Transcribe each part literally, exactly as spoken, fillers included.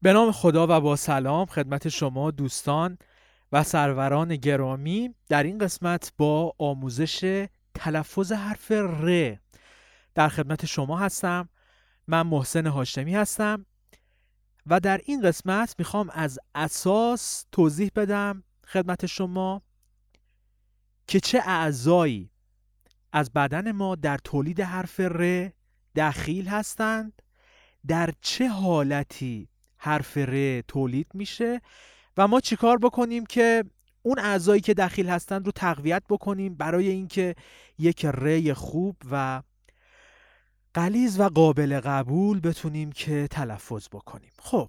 به نام خدا و با سلام خدمت شما دوستان و سروران گرامی. در این قسمت با آموزش تلفظ حرف ر در خدمت شما هستم. من محسن هاشمی هستم و در این قسمت میخوام از اساس توضیح بدم خدمت شما که چه اعضایی از بدن ما در تولید حرف ر دخیل هستند، در چه حالتی حرف ر تولید میشه و ما چیکار بکنیم که اون اعضایی که دخیل هستند رو تقویت بکنیم برای اینکه یک ر خوب و غلیظ و قابل قبول بتونیم که تلفظ بکنیم. خب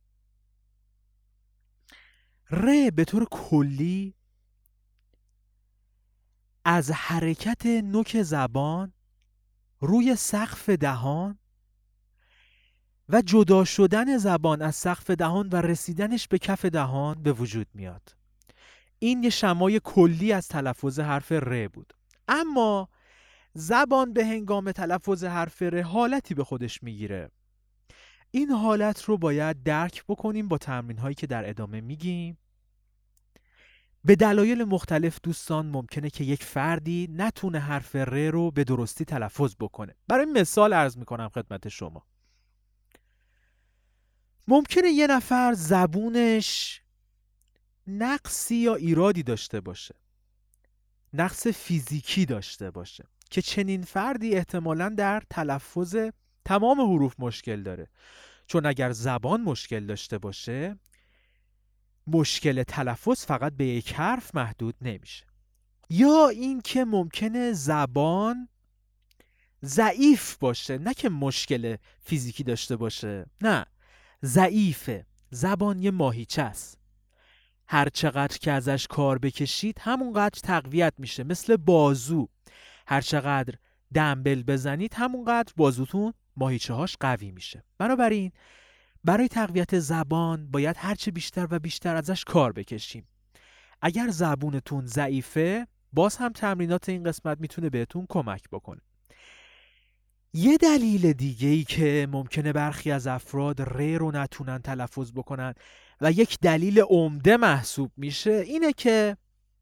ر به طور کلی از حرکت نوک زبان روی سقف دهان و جدا شدن زبان از سقف دهان و رسیدنش به کف دهان به وجود میاد. این یه شمای کلی از تلفظ حرف ر بود. اما زبان به هنگام تلفظ حرف ر حالتی به خودش میگیره. این حالت رو باید درک بکنیم با تمرین هایی که در ادامه میگیم. به دلایل مختلف دوستان ممکنه که یک فردی نتونه حرف ر رو به درستی تلفظ بکنه. برای مثال عرض میکنم خدمت شما. ممکنه یه نفر زبونش نقصی یا ایرادی داشته باشه، نقص فیزیکی داشته باشه که چنین فردی احتمالاً در تلفظ تمام حروف مشکل داره، چون اگر زبان مشکل داشته باشه مشکل تلفظ فقط به یک حرف محدود نمیشه. یا این که ممکنه زبان ضعیف باشه، نه که مشکل فیزیکی داشته باشه، نه، ضعیفه. زبان یه ماهیچه است، هر چقدر که ازش کار بکشید همونقدر تقویت میشه. مثل بازو، هر چقدر دمبل بزنید همونقدر بازوتون ماهیچه هاش قوی میشه. بنابراین برای تقویت زبان باید هرچه بیشتر و بیشتر ازش کار بکشیم. اگر زبونتون ضعیفه باز هم تمرینات این قسمت میتونه بهتون کمک بکنه. یه دلیل دیگه ای که ممکنه برخی از افراد ر رو نتونن تلفظ بکنن و یک دلیل عمده محسوب میشه اینه که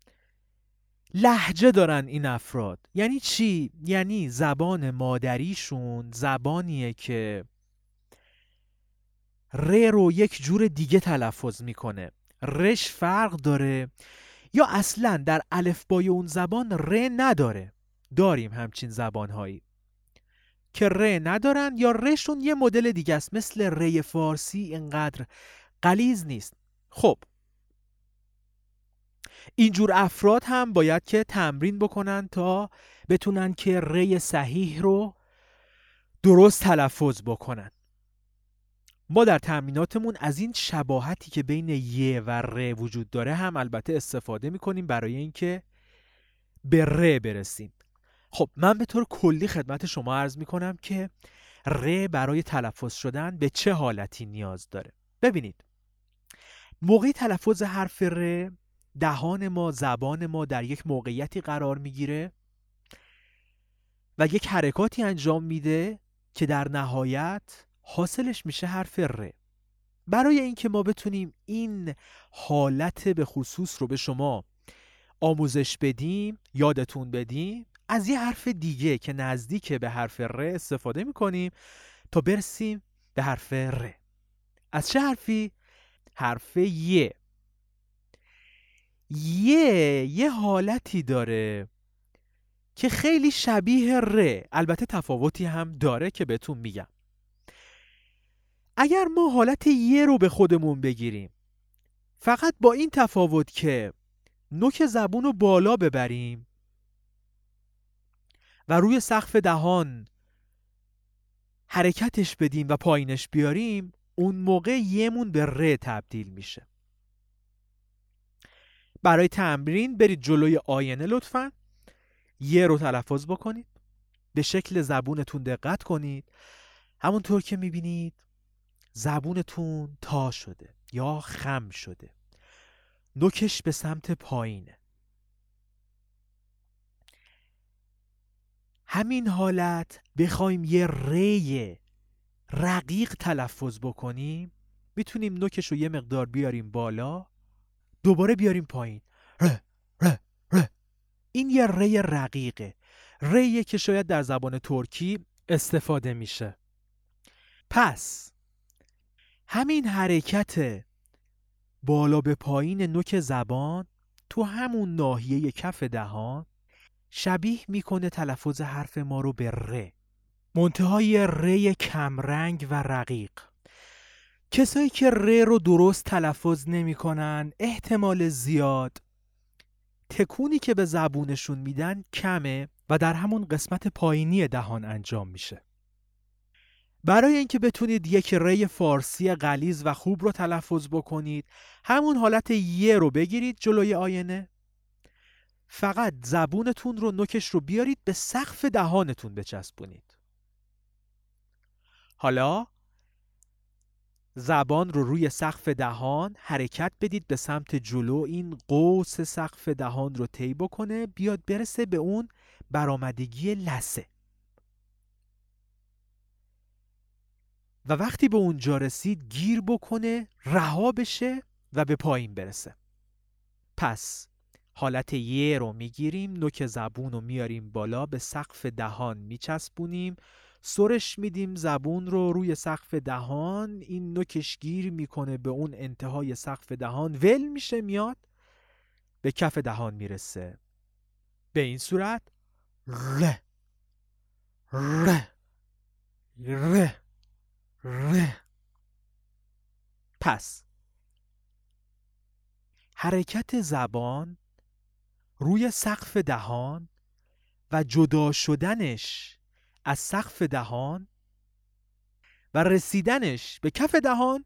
لهجه دارن این افراد. یعنی چی؟ یعنی زبان مادریشون زبانیه که ر رو یک جور دیگه تلفظ میکنه، رش فرق داره یا اصلا در الفبای اون زبان ر نداره. داریم همچین زبانهایی که ر ندارن یا رشون یه مدل دیگه است، مثل ر فارسی اینقدر غلیظ نیست. خب اینجور افراد هم باید که تمرین بکنن تا بتونن که ر صحیح رو درست تلفظ بکنن. ما در تمریناتمون از این شباهتی که بین ی و ر وجود داره هم البته استفاده میکنیم برای اینکه به ر برسیم. خب من به طور کلی خدمت شما عرض میکنم که ر برای تلفظ شدن به چه حالتی نیاز داره. ببینید، موقعی تلفظ حرف ر دهان ما، زبان ما در یک موقعیتی قرار میگیره و یک حرکاتی انجام میده که در نهایت حاصلش میشه حرف ر. برای اینکه ما بتونیم این حالت به خصوص رو به شما آموزش بدیم، یادتون بدیم، از یه حرف دیگه که نزدیک به حرف ر استفاده میکنیم تا برسیم به حرف ر. از چه حرفی؟ حرف ی. ی یه حالتی داره که خیلی شبیه ر، البته تفاوتی هم داره که بهتون میگم. اگر ما حالت ی رو به خودمون بگیریم، فقط با این تفاوت که نوک زبون رو بالا ببریم و روی سقف دهان حرکتش بدیم و پایینش بیاریم، اون موقع یمون به ر تبدیل میشه. برای تمرین برید جلوی آینه، لطفاً ی رو تلفظ بکنید، به شکل زبونتون دقت کنید. همونطور که میبینید زبونتون تا شده یا خم شده، نوکش به سمت پایینه. همین حالت بخوایم یه ری رقیق تلفظ بکنیم میتونیم نوکش رو یه مقدار بیاریم بالا، دوباره بیاریم پایین. ر ر ر. این یه ری رقیقه، ریه که شاید در زبان ترکی استفاده میشه. پس همین حرکت بالا به پایین نوک زبان تو همون ناحیه کف دهان شبیه میکنه تلفظ حرف ما رو به ر، منتهای ری کمرنگ و رقیق. کسایی که ر رو درست تلفظ نمی کنن احتمال زیاد تکونی که به زبونشون میدن کمه و در همون قسمت پایینی دهان انجام میشه. برای اینکه بتونید یک ری فارسی غلیظ و خوب رو تلفظ بکنید، همون حالت یه رو بگیرید جلوی آینه، فقط زبونتون رو نوکش رو بیارید به سقف دهانتون بچسبونید. حالا زبان رو روی سقف دهان حرکت بدید به سمت جلو، این قوس سقف دهان رو طی بکنه، بیاد برسه به اون برآمدگی لثه و وقتی به اونجا رسید گیر بکنه، رها بشه و به پایین برسه. پس حالت یه رو میگیریم، نوک زبون رو میاریم بالا، به سقف دهان میچسبونیم، سرش میدیم زبون رو روی سقف دهان، این نوکش گیر میکنه به اون انتهای سقف دهان، ول میشه، میاد به کف دهان میرسه. به این صورت ر ر ر ر. پس حرکت زبان روی سقف دهان و جدا شدنش از سقف دهان و رسیدنش به کف دهان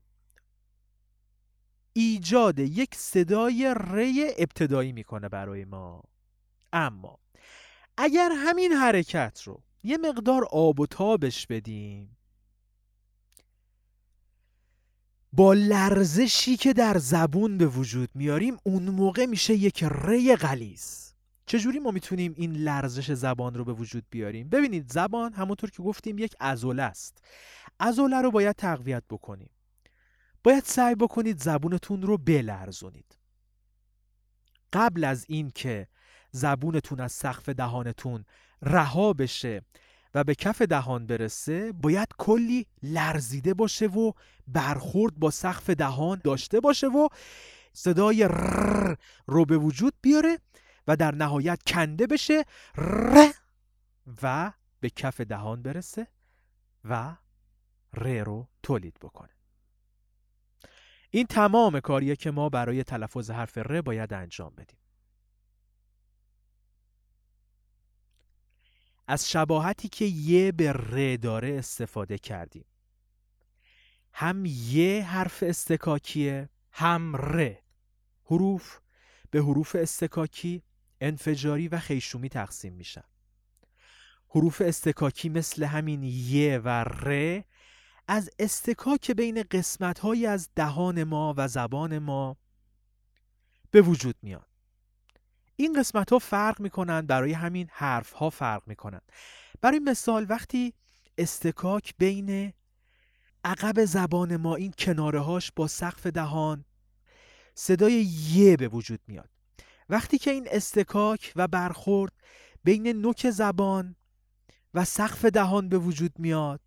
ایجاد یک صدای ری ابتدایی میکنه برای ما. اما اگر همین حرکت رو یه مقدار آب و تابش بدیم، با لرزشی که در زبون به وجود میاریم، اون موقع میشه یک ری غلیظ. چجوری ما میتونیم این لرزش زبان رو به وجود بیاریم؟ ببینید، زبان همونطور که گفتیم یک عضله است. عضله رو باید تقویت بکنیم. باید سعی بکنید زبونتون رو بلرزونید. قبل از این که زبونتون از سقف دهانتون رها بشه و به کف دهان برسه، باید کلی لرزیده باشه و برخورد با سقف دهان داشته باشه و صدای ر رو به وجود بیاره و در نهایت کنده بشه ر و به کف دهان برسه و ر رو تولید بکنه. این تمام کاریه که ما برای تلفظ حرف ر باید انجام بدیم. از شباهتی که یه به ر داره استفاده کردیم. هم یه حرف استکاکیه، هم ر. حروف به حروف استکاکی، انفجاری و خیشومی تقسیم میشن. حروف استکاکی مثل همین یه و ر از استکاک بین قسمت‌هایی از دهان ما و زبان ما به وجود میان. این قسمت‌ها فرق میکنن، برای همین حرف‌ها فرق میکنن. برای مثال وقتی استکاک بین عقب زبان ما، این کناره‌هاش با سقف دهان، صدای یه به وجود میاد. وقتی که این استکاک و برخورد بین نوک زبان و سقف دهان به وجود میاد،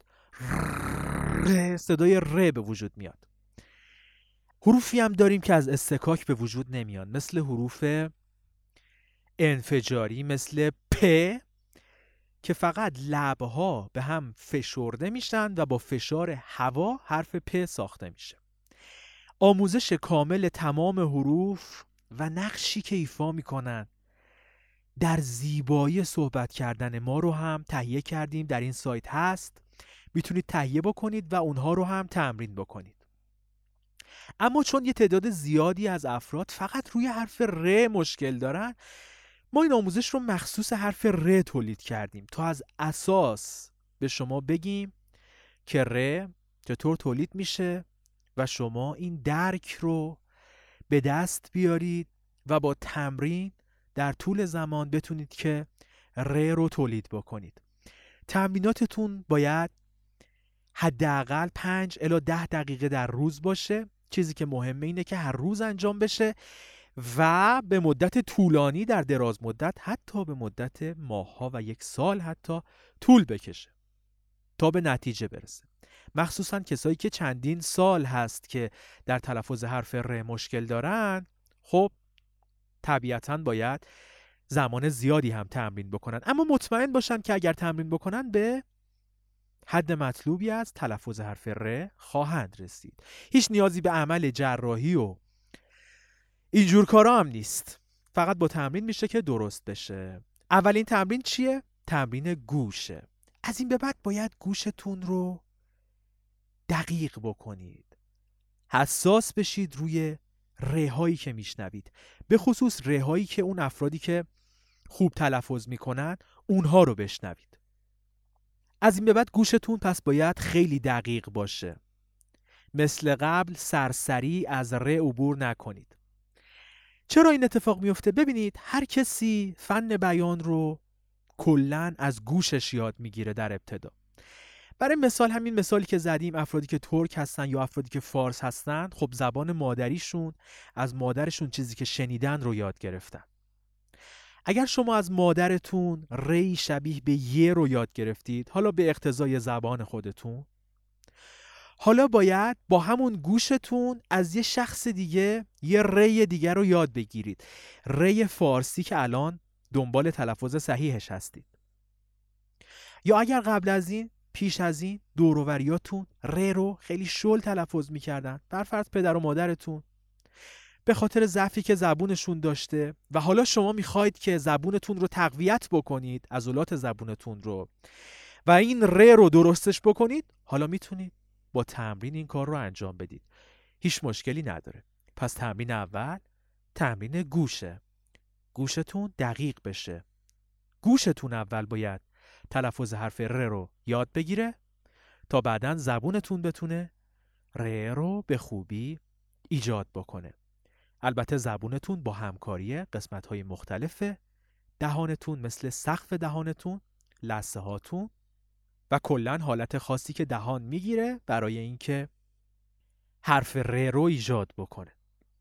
صدای ر به وجود میاد. حروفی هم داریم که از استکاک به وجود نمیان، مثل حروف انفجاری، مثل پ که فقط لبها به هم فشرده میشن و با فشار هوا حرف پ ساخته میشه. آموزش کامل تمام حروف و نقشی که ایفا میکنن در زیبایی صحبت کردن ما رو هم تهیه کردیم، در این سایت هست، میتونید تهیه بکنید و اونها رو هم تمرین بکنید. اما چون یه تعداد زیادی از افراد فقط روی حرف ر مشکل دارن، ما این آموزش رو مخصوص حرف ر تولید کردیم تا از اساس به شما بگیم که ر چطور تولید میشه و شما این درک رو به دست بیارید و با تمرین در طول زمان بتونید که ر رو تولید بکنید. تمریناتتون باید حداقل پنج الی ده دقیقه در روز باشه. چیزی که مهمه اینه که هر روز انجام بشه و به مدت طولانی، در دراز مدت حتی به مدت ماه‌ها و یک سال حتی طول بکشه تا به نتیجه برسه. مخصوصا کسایی که چندین سال هست که در تلفظ حرف ر مشکل دارن، خب طبیعتاً باید زمان زیادی هم تمرین بکنن، اما مطمئن باشن که اگر تمرین بکنن به حد مطلوبی از تلفظ حرف ر خواهند رسید. هیچ نیازی به عمل جراحی و اینجور کارا هم نیست، فقط با تمرین میشه که درست بشه. اولین تمرین چیه؟ تمرین گوشه. از این به بعد باید گوشتون رو دقیق بکنید، حساس بشید روی رهایی که میشنوید، به خصوص رهایی که اون افرادی که خوب تلفظ میکنن اونها رو بشنوید. از این به بعد گوشتون پس باید خیلی دقیق باشه. مثل قبل سرسری از ر عبور نکنید. چرا این اتفاق میفته؟ ببینید، هر کسی فن بیان رو کلاً از گوشش یاد میگیره در ابتدا. برای مثال همین مثالی که زدیم، افرادی که ترک هستن یا افرادی که فارس هستن، خب زبان مادریشون از مادرشون چیزی که شنیدن رو یاد گرفتن. اگر شما از مادرتون ری شبیه به یه رو یاد گرفتید، حالا به اقتضای زبان خودتون، حالا باید با همون گوشتون از یه شخص دیگه یه ری دیگه رو یاد بگیرید. ری فارسی که الان دنبال تلفظ صحیحش هستید. یا اگر قبل از این، پیش از این دور و بریاتون ر رو خیلی شل تلفظ میکردن، بر فرض پدر و مادرتون، به خاطر ضعفی که زبونشون داشته و حالا شما میخواید که زبونتون رو تقویت بکنید، عضلات زبونتون رو، و این ر رو درستش بکنید، حالا میتونید با تمرین این کار رو انجام بدید. هیچ مشکلی نداره. پس تمرین اول تمرین گوشه. گوشتون دقیق بشه. گوشتون اول باید تلفظ حرف ر رو یاد بگیره تا بعداً زبونتون بتونه ر رو به خوبی ایجاد بکنه. البته زبونتون با همکاری قسمت‌های مختلف دهانتون، مثل سقف دهانتون، لثه هاتون و کلاً حالت خاصی که دهان میگیره برای اینکه حرف ر رو ایجاد بکنه.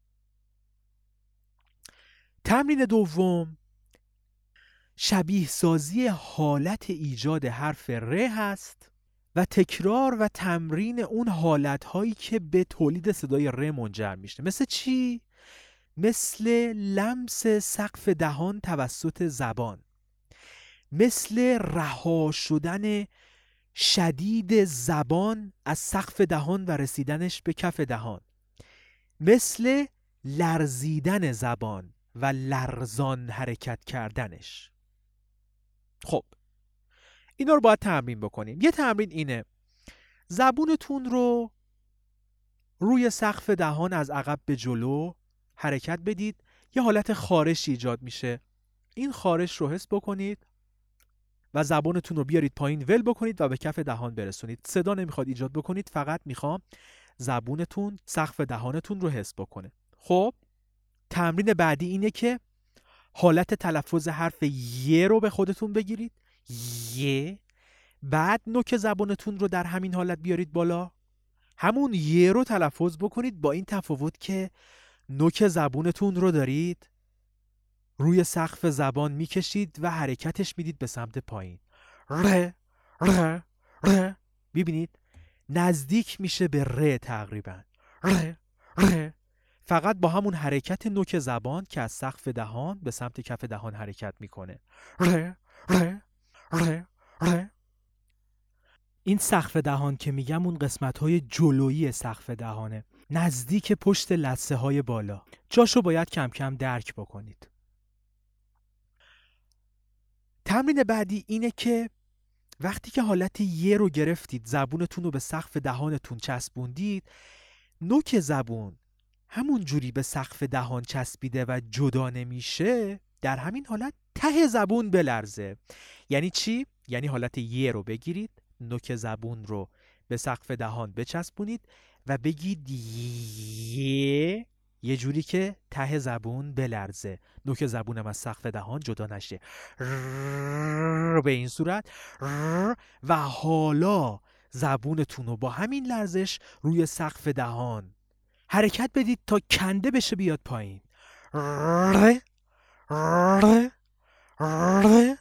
تمرین دوم شبیه سازی حالت ایجاد حرف ر هست و تکرار و تمرین اون حالت‌هایی که به تولید صدای ر منجر میشه. مثل چی؟ مثل لمس سقف دهان توسط زبان، مثل رها شدن شدید زبان از سقف دهان و رسیدنش به کف دهان، مثل لرزیدن زبان و لرزان حرکت کردنش. خب اینا رو باید تمرین بکنیم. یه تمرین اینه، زبونتون رو روی سقف دهان از عقب به جلو حرکت بدید، یه حالت خارش ایجاد میشه. این خارش رو حس بکنید و زبانتون رو بیارید پایین، ول بکنید و به کف دهان برسونید. صدا نمیخواد ایجاد بکنید، فقط میخوام زبونتون سقف دهانتون رو حس بکنه. خب تمرین بعدی اینه که حالت تلفظ حرف ی رو به خودتون بگیرید، ی، بعد نوک زبانتون رو در همین حالت بیارید بالا، همون ی رو تلفظ بکنید، با این تفاوت که نوک زبونتون رو دارید روی سقف زبان میکشید و حرکتش میدید به سمت پایین. ر ر ر، ببینید نزدیک میشه به ر تقریبا. ر ر، فقط با همون حرکت نوک زبان که از سقف دهان به سمت کف دهان حرکت میکنه. ر ر ر ر. این سقف دهان که میگم اون قسمت‌های جلویی سقف دهانه، نزدیک پشت لثه های بالا. جاشو باید کم کم درک بکنید. تمرین بعدی اینه که وقتی که حالت ی رو گرفتید، زبونتون رو به سقف دهانتون چسبوندید، نوک زبون همون جوری به سقف دهان چسبیده و جدا نمیشه، در همین حالت ته زبون بلرزه. یعنی چی؟ یعنی حالت ی رو بگیرید، نوک زبون رو به سقف دهان بچسبونید و بگید ی، یه جوری که ته زبون بلرزه، نوک زبونم از سقف دهان جدا نشه. به این صورت. و حالا زبونتون رو با همین لرزش روی سقف دهان حرکت بدید تا کنده بشه بیاد پایین. ره ره ره.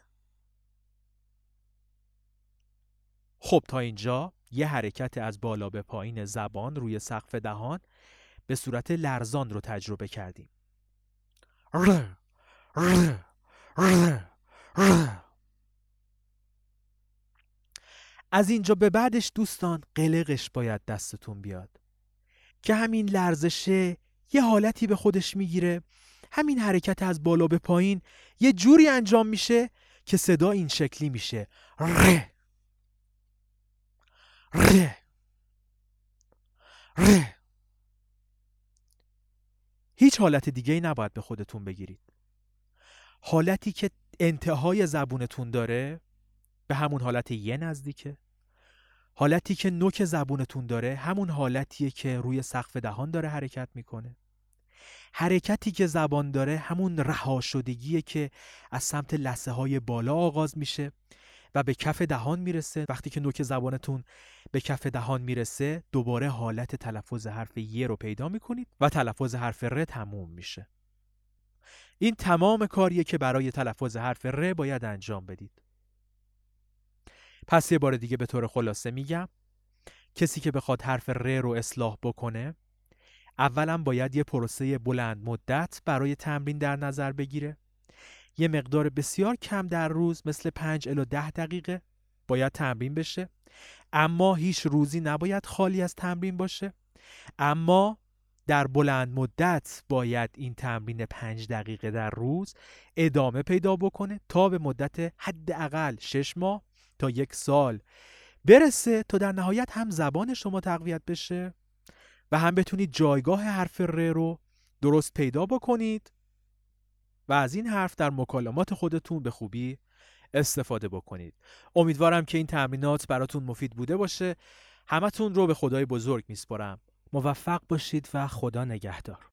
خب تا اینجا یه حرکت از بالا به پایین زبان روی سقف دهان به صورت لرزان رو تجربه کردیم. ره ره ره ره. از اینجا به بعدش دوستان قلقش باید دستتون بیاد که همین لرزشه یه حالتی به خودش میگیره، همین حرکت از بالا به پایین یه جوری انجام میشه که صدا این شکلی میشه: ره ره ره. هیچ حالت دیگه ای نباید به خودتون بگیرید. حالتی که انتهای زبونتون داره به همون حالت یه نزدیکه. حالتی که نوک زبونتون داره همون حالتیه که روی سقف دهان داره حرکت میکنه. حرکتی که زبان داره همون رها شدگیه که از سمت لثه های بالا آغاز میشه و به کف دهان میرسه. وقتی که نوک زبانتون به کف دهان میرسه دوباره حالت تلفظ حرف ی رو پیدا میکنید و تلفظ حرف ر تموم میشه. این تمام کاریه که برای تلفظ حرف ر باید انجام بدید. پس یه بار دیگه به طور خلاصه میگم، کسی که بخواد حرف ر رو اصلاح بکنه اولا باید یه پروسه بلند مدت برای تمرین در نظر بگیره. یه مقدار بسیار کم در روز مثل پنج الی ده دقیقه باید تمرین بشه، اما هیچ روزی نباید خالی از تمرین باشه. اما در بلند مدت باید این تمرین پنج دقیقه در روز ادامه پیدا بکنه تا به مدت حداقل شش ماه تا یک سال برسه تا در نهایت هم زبان شما تقویت بشه و هم بتونید جایگاه حرف ر رو درست پیدا بکنید و از این حرف در مکالمات خودتون به خوبی استفاده بکنید. امیدوارم که این تمرینات براتون مفید بوده باشه. همتون رو به خدای بزرگ میسپارم. موفق باشید و خدا نگهدار.